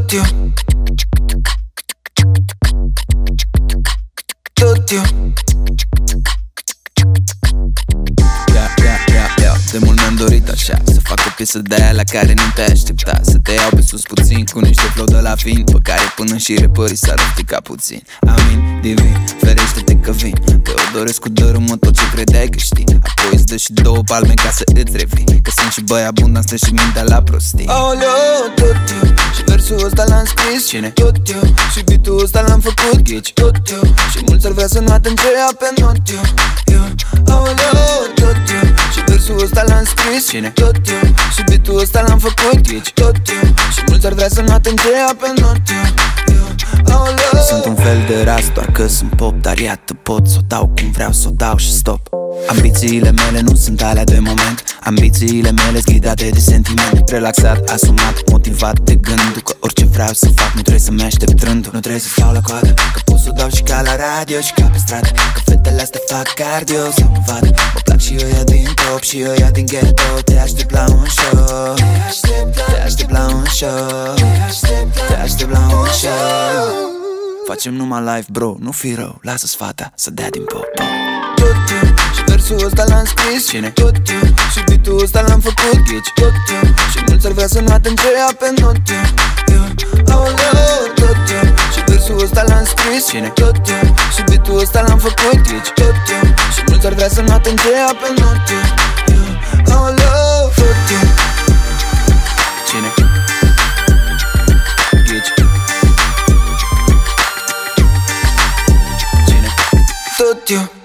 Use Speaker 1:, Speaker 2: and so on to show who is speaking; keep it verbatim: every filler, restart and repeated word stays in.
Speaker 1: tot eu, tot eu.
Speaker 2: Yeah, yeah, yeah, yeah. De mult mi-am dorit așa, să fac o piesă de aia la care nu te aștepta, să te iau pe sus puțin cu niște flow de la fin, pe care până și repării s-ar răptica puțin. Amin, divin, ferește-te că vin, Teodorescu dărâmă tot ce credeai că știi, apoi îți dă și două palme ca să îți revii, că sunt și băi abundanți, stă și mintea la prostii.
Speaker 1: Aoleo, tot eu, și versul ăsta l-am scris.
Speaker 2: Cine?
Speaker 1: Tot eu, și beat-ul ăsta l-am făcut.
Speaker 2: Ghici?
Speaker 1: Tot eu, și mulți ar vrea să nu atingă pe not eu, eu. Aoleo, tot eu, și versul ăsta l-am scris.
Speaker 2: Cine?
Speaker 1: Tot eu, și beat-ul ăsta l-am făcut.
Speaker 2: Ghici?
Speaker 1: Tot eu, și mulți ar vrea să nu atingă pe not eu, eu. Aoleo.
Speaker 2: Sunt un fel de ras, doar că sunt pop, dar iată pot să o dau cum vreau să o dau și stop. Ambițiile mele nu sunt alea de moment, ambițiile mele ghidate de sentiment. Relaxat, asumat, motivat de gândul că orice vreau să fac nu trebuie să-mi aștept rândul. Nu trebuie să stau la coadă, că pot să o dau și ca la radio și ca pe stradă, că fetele astea fac cardio să mă vadă. Mă plac și ăia din top și ăia din ghetto. Te aștept la un show, te aștept la un show, te aștept la un show. Facem numai live, bro, nu fi rău, lasă-ți fata să dea din pop.
Speaker 1: Tot eu, și versul ăsta l-am scris.
Speaker 2: Cine?
Speaker 1: Tot eu, și beat-ul ăsta l-am făcut.
Speaker 2: Ghici?
Speaker 1: Tot eu, și mulți ar vrea să nu atingă pe not eu, eu. Aoleo, tot eu, și versul ăsta l-am scris.
Speaker 2: Cine?
Speaker 1: Tot eu, și beat-ul ăsta l-am făcut.
Speaker 2: Ghici?
Speaker 1: Tot eu, și mulți ar vrea să nu atingă pe not eu, eu. Aoleo, tot eu.
Speaker 2: Cine? Ghici?
Speaker 1: Tot eu.